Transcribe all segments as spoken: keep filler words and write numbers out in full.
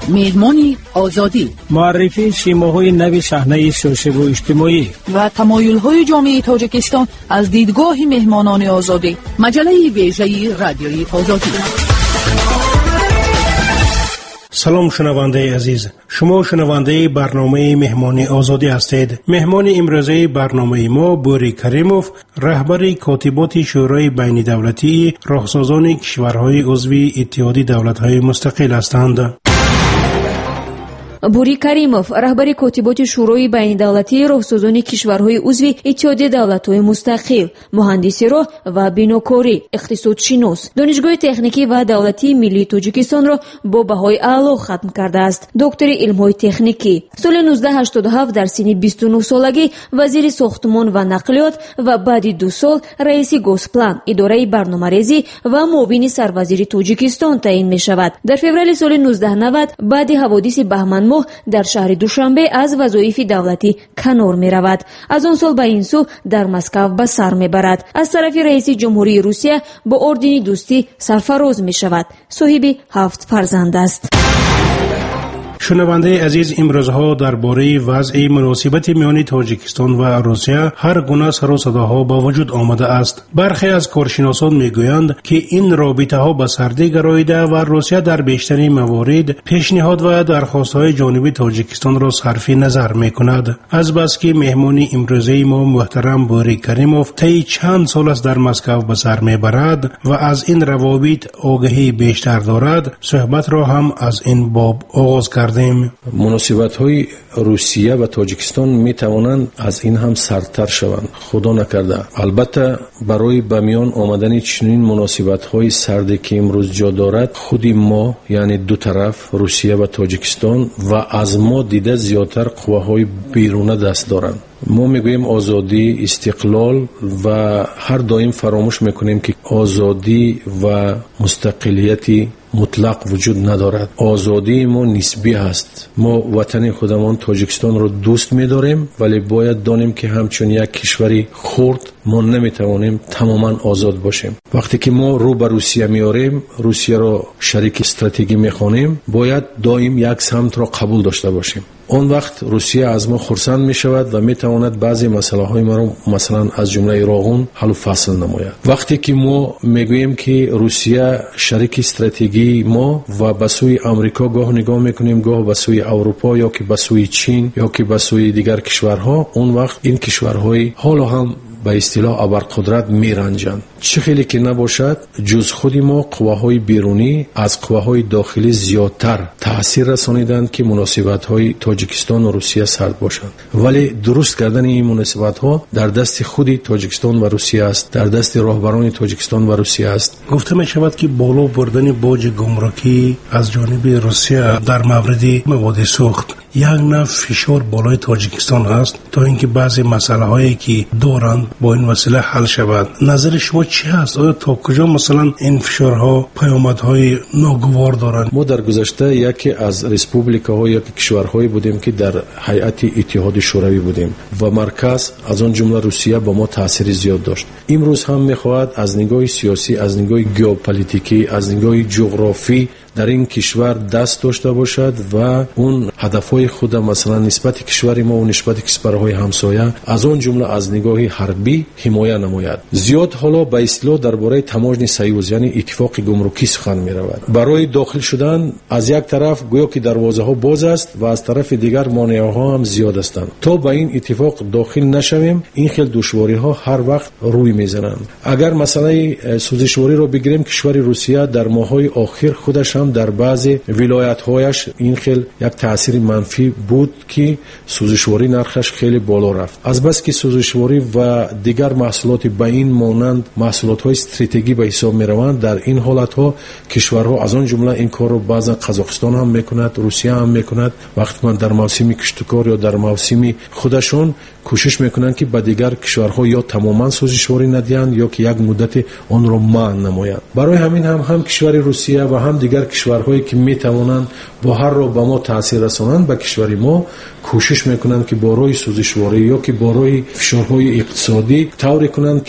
میدمانی آزادی، معرفی شیماهای نو صحنه سیاسی و اجتماعی و تمایل‌های جامعه تاجیکستان از دیدگاه مهمانان آزادی. مجله ویژه رادیویی آزادی. سلام شنونده عزیز، شما شنونده برنامه مهمان آزادی هستید. مهمان امروزه برنامه ما بوری کریموف، رهبر کاتبات شورای بین دولتی راهسازان کشورهای عضو اتحاد دولت‌های مستقل هستند. بوری کریموف رهبر کاتبات شورای بین دولتی راهسازان کشورهای عضو اتحاد دولت‌های مستقل، مهندسی راه و بیناکاری، اقتصادشناس، دانشگاه تکنیکی و دولتی ملی تاجیکستان را با بهای اعلی ختم کرده است. دکتر علم‌های تکنیکی، سال نوزده هشتاد و هفت در سن بیست و نه سالگی وزیر ساختمان و نقلیات و بعد دو سال رئیس گوسپلان، اداره برنامه‌ریزی و معاون سروزیر تاجیکستان تعیین می‌شود. در فوریه سال نوزده نود بعد حوادث بهمن ماه در شهر دوشنبه از وظایف دولتی کنار می رود. از آن سال به این سو در مسکو به سر می برد. از طرف رئیس جمهوری روسیه با اردن دوستی سرفراز می شود. صاحب هفت فرزند است. شنونده عزیز، امروزها درباره وضع مناسبت میان تاجیکستان و روسیه هر گونه سر و صداها با وجود آمده است. برخی از کارشناسان میگویند که این رابطه ها به سردی گراییده و روسیه در بیشتر موارد پیشنهاد و درخواست‌های جانبی تاجیکستان را صرف نظر میکند. از بس که مهمان امروزه ما محترم بوری کریموف طی چند سال است در مسکو به سر میبرد و از این روابط آگاهی بیشتر دارد، صحبت را هم از این باب آغاز کرد. مناسبت‌های روسیه و تاجیکستان می توانند از این هم سردتر شوند، خدا نکرده. البته برای به میان آمدن چنین مناسبت‌های سردی که امروز جا دارد، خودی ما یعنی دو طرف روسیه و تاجیکستان و از ما دیده زیادتر قواهای بیرونه دست دارند. ما میگوییم آزادی، استقلال و هر دایم فراموش میکنیم که آزادی و مستقلیتی مطلق وجود ندارد. آزادی ما نسبی است. ما وطن خودمان تاجیکستان را دوست می‌داریم، ولی باید دانیم که همچون یک کشوری خرد ما نمی‌توانیم تماما آزاد باشیم. وقتی که ما رو به روسیه میاریم، روسیه را شریک استراتژی می‌خوانیم، باید دائم یک سمت را قبول داشته باشیم. اون وقت روسیه از ما خرسند می شود و می تواند بعضی مسئله های ما را مثلا از جمله راغون حل و فصل نماید. وقتی که ما میگوییم که روسیه شریک استراتژی ما و به سوی آمریکا گاه نگاه میکنیم، گاه به سوی اروپا یا که به سوی چین یا که به سوی دیگر کشورها، اون وقت این کشورهای حالا هم به اصطلاح ابرقدرت میرنجند. چه خیلی که نباشد، جز خودی ما قواهای بیرونی از قواهای داخلی زیادتر تأثیر رسانیدند که مناسبت‌های تاجیکستان و روسیه سرد باشند. ولی درست کردن این مناسبت‌ها در دست خودی تاجیکستان و روسیه است، در دست راهبران تاجیکستان و روسیه است. گفته می شود که بالا بردن باج گمرکی از جانب روسیه در مورد مواد سوخت یک نوع فشار بالای تاجیکستان است تا اینکه بعضی مسائل هایی که دارند با این وسیله حل شود. نظر شما چی است؟ آیا تا کجا مثلا این فشارها پیامدهای ناگوار دارند؟ ما در گذشته یکی از ریسپوبلیکاها یا کشورهایی بودیم که در هیئت اتحاد شوروی بودیم و مرکز از آن جمله روسیه با ما تاثیر زیاد داشت. امروز هم میخواهد از نگاه سیاسی، از نگاه ژئوپلیتیکی، از نگاه جغرافی در این کشور دست داشته باشد و اون هدفهای خود مثلا نسبت کشور ما و نسبت کشورهای همسایه از اون جمله از نگاه حربی حمایت نماید. زیاد حالا به اصطلاح درباره تماجن سیوز یعنی اتفاق گمرکی سخن می رود. برای داخل شدن از یک طرف گویا که دروازه ها باز است و از طرف دیگر مانع ها هم زیاد هستند. تا به این اتفاق داخل نشویم، این خیلی دشواری ها هر وقت روی میزنند. اگر مثلا سوزشواری رو بگیریم، کشور روسیه در ماهای آخر خودش هم در بعضی ولایت‌هایش این خیلی یک تأثیر منفی بود که سوزشواری نرخش خیلی بالا رفت. از بس که سوزشواری و دیگر محصولات به این مانند محصولات‌های استراتژیکی به حساب می‌روند، در این حالت‌ها کشورها از آن جمله این کار رو بعضا قزاقستان هم می‌کند، روسیه هم می‌کند. وقتی من در موسم کشتکار یا در موسم خودشون کوشش میکنند که به دیگر کشورها یا تماما سوزشواری ندهند یا که یک مدت آن را منع نمایند. برای همین هم هم کشور روسیه و هم دیگر کشورهایی که میتوانند با هر را به ما تاثیر رسانند به کشور ما کوشش میکنند که با روی سوزشواری یا که با روی فشارهای اقتصادی طوری کنند که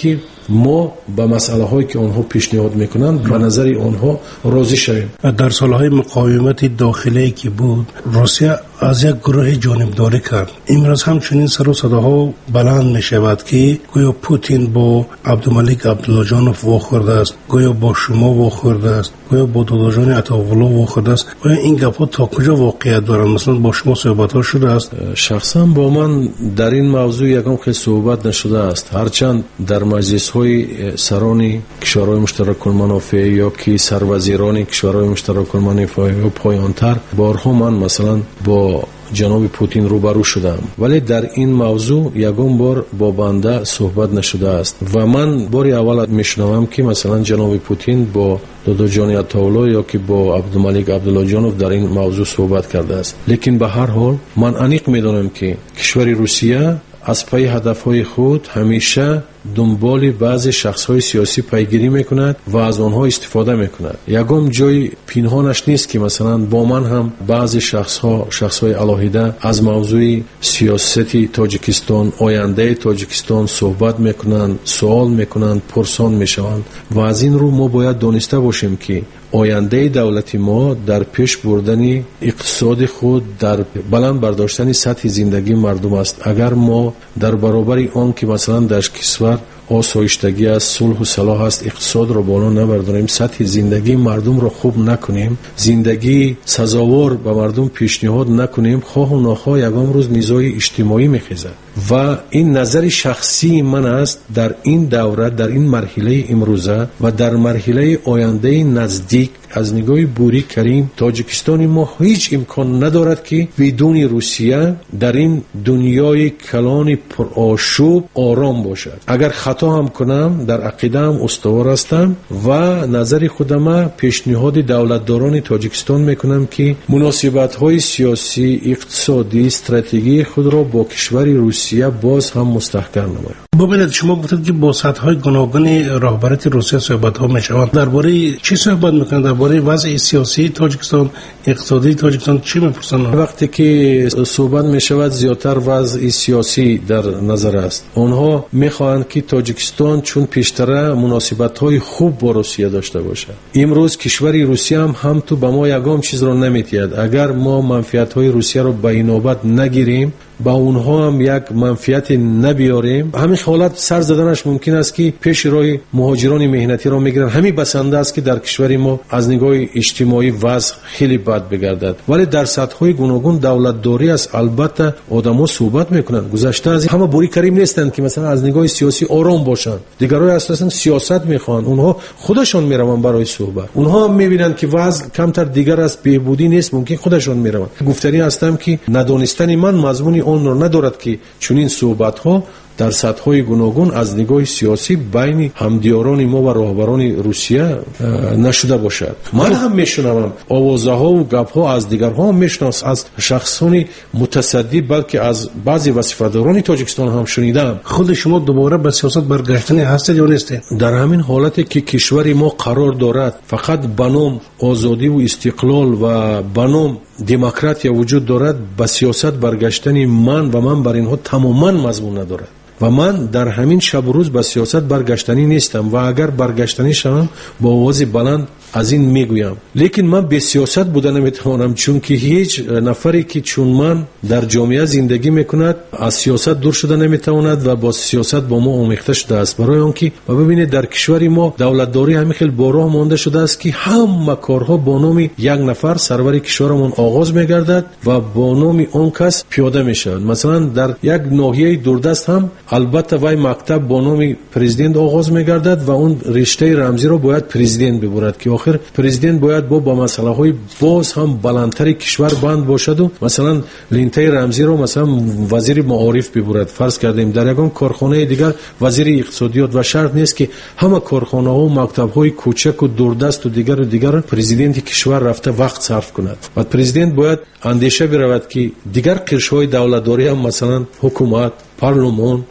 ما با مسئله هایی که آنها پیشنهاد میکنند به نظر آنها راضی شویم. در سالهای مقاومت داخلی که بود روسیه از یک گروه جانبداری کرد. امروز همچنین سر و صداها بلند می شود که گویا پوتین با عبدالملک عبداللهجانوف واخورده است، گویا با شما واخورده است، گویا با داداجان عطاالله واخورده است. گویا این گپ‌ها تا کجا واقعیت دارند؟ مثلا با شما صحبت ها شده است؟ شخصا با من در این موضوع یکم خیلی صحبت نشده است، هرچند در مجلس های سران کشورهای مشترک المنافع یا که سروزیران کشورهای مشترک المنافع یا پایانتر بارها من مثلا با جناب پوتین روبرو شدم، ولی در این موضوع یگان بار با بنده صحبت نشده است و من باری اول میشنوم که مثلا جناب پوتین با دادا جان عطاالله یا که با عبدالملک عبداللهجانوف در این موضوع صحبت کرده است. لیکن به هر حال من انیق میدانم که کشور روسیه از پای هدفهای خود همیشه دنبال بعضی شخصهای سیاسی پیگیری میکند و از آنها استفاده میکند. یگام جای پنهانش نیست که مثلا با من هم بعضی شخصها شخصهای علاهیده از موضوع سیاستی تاجیکستان، آینده تاجیکستان صحبت میکنند، سوال میکنند، پرسان میشوند و از این رو ما باید دانسته باشیم که آینده دولت ما در پیش بردن اقتصاد خود، در بلند برداشتن سطح زندگی مردم است. اگر ما در برابر آن که مثلا در کشور آسایشتگی است، صلح و صلاح است، اقتصاد رو بالا نبرداریم، سطح زندگی مردم رو خوب نکنیم، زندگی سزاوار به مردم پیشنهاد نکنیم، خواه و ناخواه یگام روز نیزای اجتماعی میخیزد. و این نظر شخصی من است در این دوره، در این مرحله امروزه و در مرحله آینده نزدیک از نگاه بوری کریم تاجیکستان ما هیچ امکان ندارد که بدون روسیه در این دنیای کلان پرآشوب آرام باشد. اگر خطا هم کنم در عقیده هم استوار هستم و نظر خودم پیشنهاد دولتداران تاجیکستان میکنم که مناسبت های سیاسی، اقتصادی، استراتژی خود را با کشور روسیه باز هم مستحکم نماید. ببینید شما گفتید که با سطح‌های گوناگون راهبری روسیه صحبت‌ها می‌شوند. درباره چی صحبت می‌کنند؟ درباره وضع سیاسی تاجیکستان، اقتصادی تاجیکستان چی می‌پرسند؟ وقتی که صحبت می‌شود زیاتر وضع سیاسی در نظر است. آنها می‌خواهند که تاجیکستان چون پیشتر مناسبت‌های خوب با روسیه داشته باشد. امروز کشور روسیه هم هم تو به ما یگام چیز را نمی‌دهد. اگر ما منفعت‌های روسیه را به این نوبت نگیریم، با اونها هم یک منفعت نبیاریم، همین حالت سر زدنش ممکن است که پیش روی مهاجران مهنتی را میگیرن. همین بسنده است که در کشور ما از نگاه اجتماعی وضع خیلی بد بگردد. ولی در سطح‌های گوناگون دولتداری است، البته آدم‌ها صحبت میکنند. گذشته از همه بوری کریم نیستند که مثلا از نگاه سیاسی آرام باشند. دیگرای اساساً سیاست میخوان، اونها خودشون میروند برای صحبت. اونها هم میبینند که وضع کمتر دیگر است، بهبودی نیست، ممکن خودشون میروند. گفتنی هستم که ندانستن من مضمون اون رو ندارد که چنین صحبت ها در سطح‌های گوناگون از نگاه سیاسی بین همدیاران ما و راهبران روسیه نشده باشد. من هم میشنوم آوازها و گپ‌ها از دیگرها هم میشنوم، از شخصان متصدی بلکه از بعضی وظیفه‌داران تاجیکستان هم شنیدم. خود شما دوباره به سیاست برگشتنی هستید یا نیستید؟ در همین حالتی که کشور ما قرار دارد فقط به نام آزادی و استقلال و به نام دموکراسی وجود دارد، به سیاست برگشتن من و من بر اینها تماما مضمون ندارد و من در همین شب و روز به سیاست برگشتنی نیستم و اگر برگشتنی شوم با آواز بلند از این میگویم. لیکن من به سیاست بودن نمیتوانم، چون که هیچ نفری که چون من در جامعه زندگی میکند از سیاست دور شده نمیتواند و با سیاست با ما آمیخته شده است. برای آنکه و ببینید در کشور ما دولتداری همین خیلی بارها مانده شده است که همه کارها با نام یک نفر سرور کشورمون آغاز میگردد و با نام آن کس پیاده میشود. مثلا در یک ناحیه دوردست هم البته وای مکتب با نام پرزیدنت آغاز میگردد و اون رشته رمزی رو باید پرزیدنت ببرد که آخر پرزیدنت باید با با مسئله های باز هم بلندتر کشور بند باشد و مثلا لینته رمزی رو مثلا وزیر معارف ببرد. فرض کردیم در یگان کارخانه دیگر وزیر اقتصادیات و شرط نیست که همه کارخانه ها و مکتب های کوچک و دوردست و دیگر و دیگر پرزیدنت کشور رفته وقت صرف کند. و پرزیدنت باید اندیشه برود که دیگر قشرهای دولتداری هم مثلا حکومت، پارلمان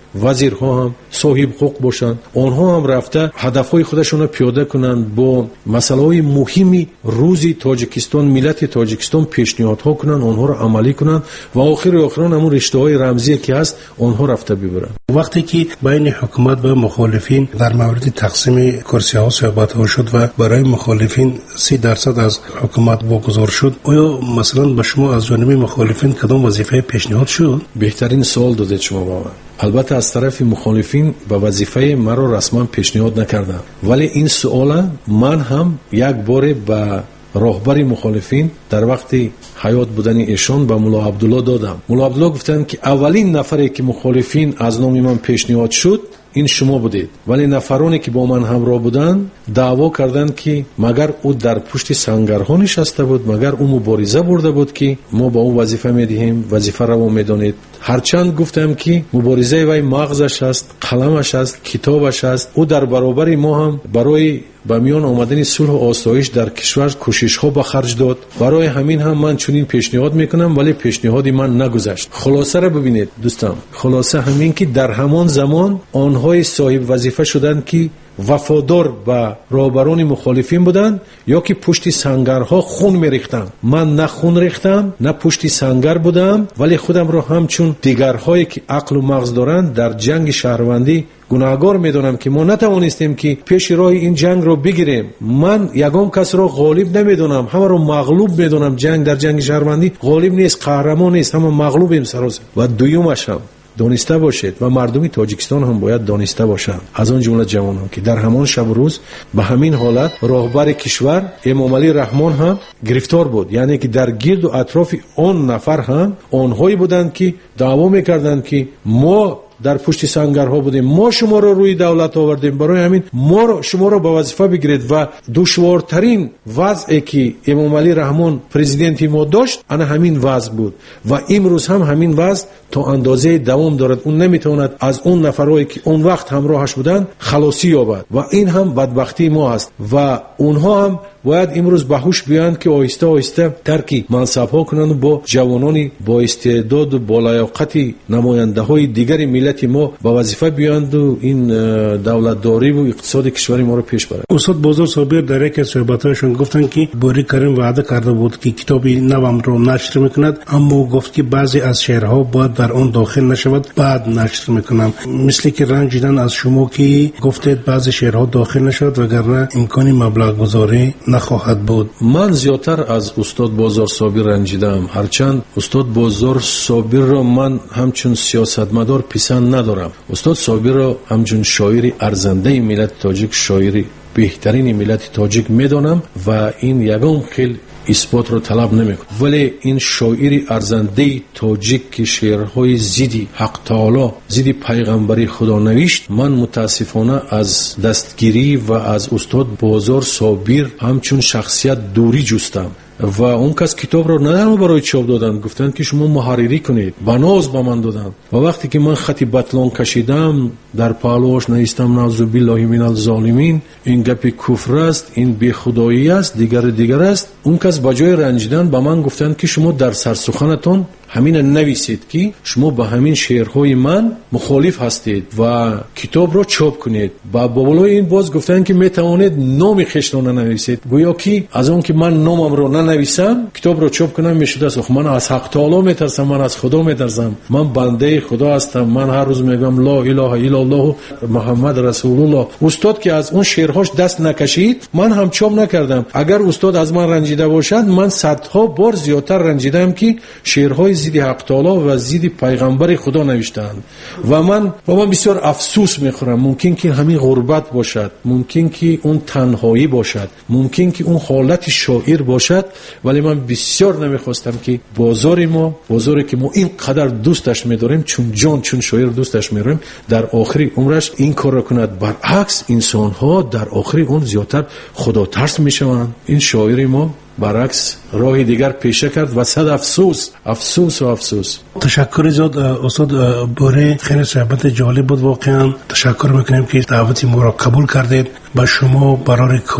وزیرها هم صاحب حقوق باشند، آنها هم رفته هدفهای خودشون رو پیاده کنند، با مسائل مهمی روزی تاجیکستان، ملت تاجیکستان پیشنهادها کنند، آنها رو عملی کنند و آخر آخران همون رشته‌های رمزی که هست آنها رفته ببرند. وقتی که بین حکومت و مخالفین در مورد تقسیم کرسی ها صحبت ها شد و برای مخالفین سی درصد از حکومت واگذار شد، آیا مثلا به شما از جانب مخالفین کدام وظیفه پیشنهاد شد؟ بهترین سوال دادید شما با من. البته از طرف مخالفین به وظیفه مرا رسما پیشنهاد نکردند، ولی این سوال من هم یک بار به راهبر مخالفین در وقتی حیات بودن ایشان به مولا عبدالله دادم. مولا عبدالله گفتند که اولین نفری که مخالفین از نام من پیشنهاد شد این شما بودید، ولی نفرانی که با من همراه بودند دعوا کردند که مگر او در پشت سنگرها نشسته بود، مگر او مبارزه برده بود که ما با او وظیفه میدهیم، وظیفه را میدانید. هرچند گفتم که مبارزه وی مغزش است، قلمش است، کتابش است، او در برابر ما هم برای به میان آمدن صلح و آسایش در کشور کوشش ها به خرج داد. برای همین هم من چنین پیشنهاد میکنم، ولی پیشنهادی من نگذشت. خلاصه را ببینید دوستان، خلاصه همین که در همان زمان آنهای صاحب وظیفه شدند که وفادار به راهبران مخالفین بودند یا که پشت سنگرها خون میریختند. من نه خون ریختم نه پشت سنگر بودم، ولی خودم را همچون دیگرهایی که عقل و مغز دارند در جنگ شهروندی گناهگار میدونم که ما نتوانستیم که پیش راه این جنگ رو بگیریم. من یگام کس رو غالب نمیدونم، همه رو مغلوب میدونم. جنگ در جنگ شهروندی غالب نیست، قهرمان نیست، همه مغلوبیم سراسر. و دویمش هم دانسته باشید و مردم تاجیکستان هم باید دانسته باشند، از آن جمله جوانان، که در همان شب و روز به همین حالت راهبر کشور امام علی رحمان هم گرفتار بود. یعنی که در گرد و اطراف آن نفر هم آنهایی بودند که دعوا میکردند که ما در پشت سنگرها بودیم، ما شما را روی دولت آوردیم، برای همین ما را شما را به وظیفه بگیرید. و دشوارترین وضعی که امام علی رحمان پرزیدنت ما داشت انا همین وضع بود و امروز هم همین وضع تا اندازه دوام دارد. اون نمیتواند از اون نفرایی که اون وقت همراهش بودند خلاصی یابد و این هم بدبختی ما است و اونها هم باید امروز به هوش بیایند که آهسته آهسته ترک منصب‌ها کنند و با جوانان با استعداد و با لیاقت نماینده‌های دیگر ملت ما به وظیفه بیایند و این دولتداری و اقتصاد کشور ما رو پیش برند. استاد بازار صابر در یک از صحبت‌هاشون گفتند که بوری کریم وعده کرده بود که کتابی نوام رو نشر میکند، اما گفت که بعضی از شعرها باید در آن داخل نشود بعد نشر میکنم. مثل که رنجیدن از شما که گفتید بعضی شعرها داخل نشود وگرنه امکانی مبلغ گذاری نخواهد بود. من زیادتر از استاد بازار صابر رنجیدم، هرچند استاد بازار صابر را من همچون سیاستمدار پسند ندارم. استاد صابر را همچون شاعر ارزنده ملت تاجیک، شاعر بهترین ملت تاجیک میدانم و این یگام خیلی اثبات رو طلب نمیکنه، ولی این شاعر ارزنده تاجیک که شعرهای زیدی حق تعالی، زیدی پیغمبری خدا نوشت، من متاسفانه از دستگیری و از استاد بازار صابر همچون شخصیت دوری جستم و اون کس کتاب رو نه برای چاپ دادن، گفتن که شما محرری کنید، بناز با من دادن و وقتی که من خطی بطلان کشیدم در پهلوش نوشتم نعوذ بالله من الظالمین، این گپ کفر است، این بی خدایی است، دیگر دیگر است. اون کس بجای رنجیدن با من گفتن که شما در سرسخنتون همین نویسید که شما با همین شعرهای من مخالف هستید و کتاب رو چاپ کنید. با بالای این باز گفتن که میتوانید نام خویش را ننویسید، گویا که از اون که من نامم رو ننویسم کتاب رو چاپ کنم میشد است. من از حق تعالی میترسم، من از خدا میترسم، من بنده خدا هستم، من هر روز میگم لا اله الا الله محمد رسول الله. استاد که از اون شعرهاش دست نکشید من هم چاپ نکردم. اگر استاد از من رنجیده باشد من صدها بار زیادتر رنجیدم که شعرهای زید حق تعالی و زید پیغمبر خدا نوشتند و من و من بسیار افسوس میخورم. ممکن که همین غربت باشد، ممکن که اون تنهایی باشد، ممکن که اون حالت شاعر باشد، ولی من بسیار نمیخواستم که بازار ما، بازاری که ما اینقدر دوستش میداریم، چون جان چون شاعر دوستش میداریم، در آخری عمرش این کار را کند. برعکس انسان ها در آخری عمر زیادتر خدا ترس میشوند. این شاعر ما برعکس راه دیگر پیشه کرد و صد افسوس افسوس و افسوس. تشکر زیاد استاد بوری، خیلی صحبت جالب بود. واقعا تشکر میکنیم که دعوت ما را قبول کردید. با شما برای کار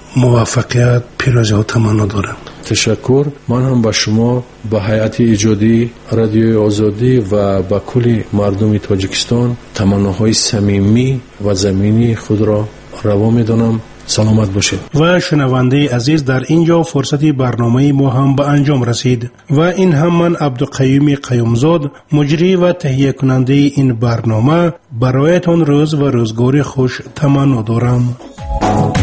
موفقیت، پیروزی ها تمنا دارم. تشکر. من هم به شما، به هیئت ایجادی رادیوی آزادی و به کل مردم تاجیکستان تمناهای صمیمی و زمینی خود را روا می‌دانم. سلامت باشید. و شنونده عزیز، در اینجا فرصتی برنامه ما هم به انجام رسید و این هم من عبدالقیوم قیومزاد، مجری و تهیه کننده این برنامه، برایتان روز و روزگار خوش تمنا دارم.